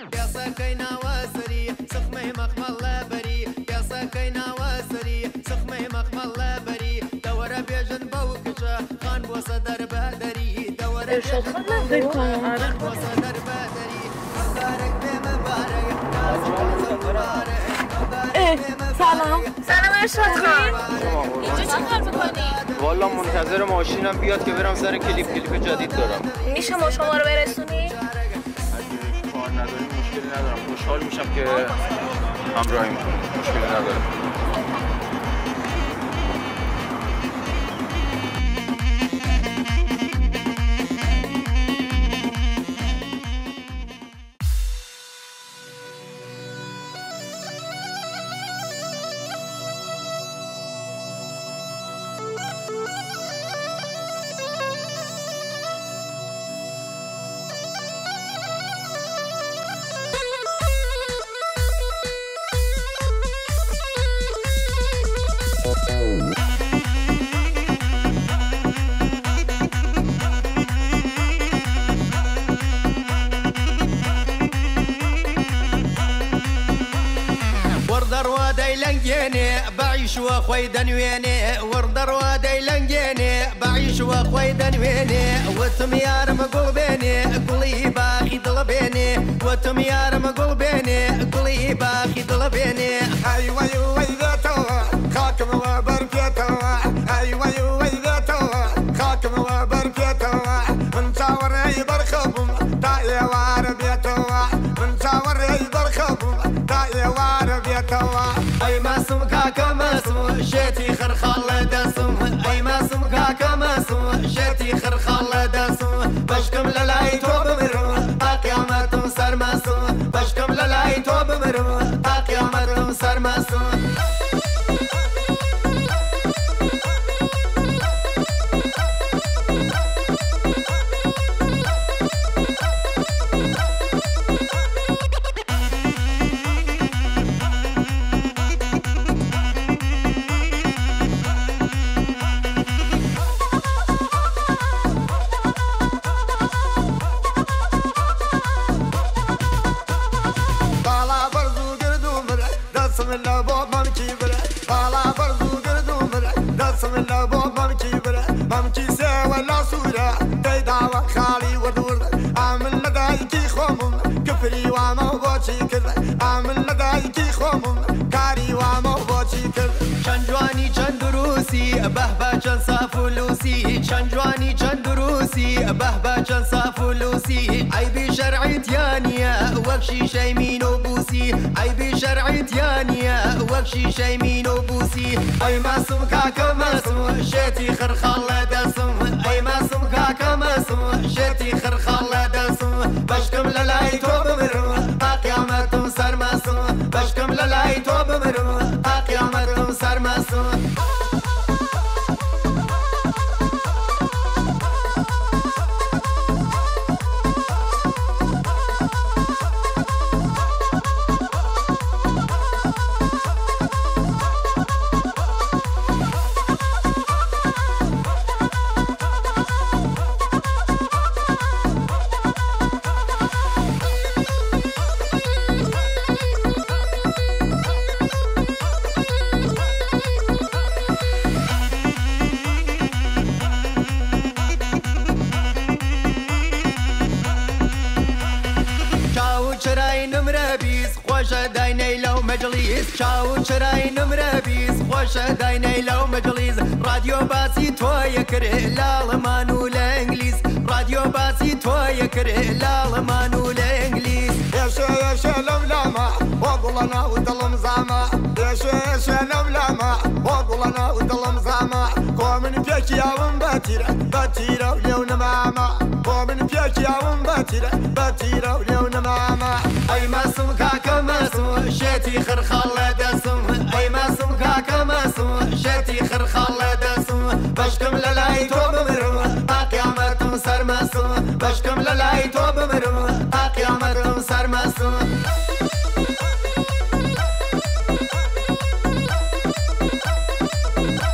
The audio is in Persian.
ياسكينا وسري سخمي مقبل لبري ياسكينا وسري سخمي مقبل لبري دور بيجن بوكشا خان بوصدر بدري دور بيجن خان بوصدر بدري مبارك بمبارك سلام ارشاد خان. اینجا چه کار میکنی؟ والا منتظر ماشینم بیاد که برم سر کلیپ جدید دارم. میشه ما شما رو برسونی؟ اگه کار نداری مشکلی ندارم. خوشحال میشم که همراهیم کنی. مشکلی ندارم. بعيش واخوي دنويني وردر وادي لنجيني بعيش واخوي دنويني وتم يا رم قلبيني قلي باخي ضلبيني وتم يا رم قلبيني قلي باخي ضلبيني ايوه ايوه ذاتوا خاكم وبركيتوا ايوه ايوه ذاتوا خاكم وبركيتوا من صور برخبم تاي واربيتوا من صور برخبم تاي واربيتوا اي ما سمكا كما سم شتي خرخال دسم اي ما سمكا كما سم شتي خرخال دسم بشكم للاي توب مرم قيامتم سر مسم بشكم للاي توب مرم قيامتم سر مسم ممكي سوى لا صورة تيداوى خالي ودور عامل لدايكي خومم كفري وما بوشي كذا عامل لدايكي خومم كاري وما بوشي كذا شنجواني چندروسی بهبه چند صافلوسی شنجواني چندروسی بهبه چند صافلوسی عیبی شرعی تیانیه وکشی شیمین و بوسی عیبی شرعی تیانیه وکشی شیمین و بوسی ای معصوم کاکا معصوم شتی خرخال دسم ای معصوم کاکا معصوم شتی خرخال دسم بشکم للای تو بمرم قیامتم سر معصوم بشکم للای تو بمرم قیامتم سر معصوم دايني لو مجلس شاو شراي نمربيس خوش دايني لو مجلس راديو باسي توي كره لا لمانو لانجليز راديو باسي توي كره لا لمانو لانجليز يا شا لما وضلنا ودلم زعما يا شا لما وضلنا ودلم زعما قومن فيك يا باتيرا وليون ماما قومن فيك يا باتيرا وليون ماما اي معصوم كاكا معصوم شتي خرخال دسم اي معصوم كاكا معصوم شتي خرخال دسم بشكم للاي توب مرم قيامتم سر معصوم بشكم للاي توب مرم قيامتم سر معصوم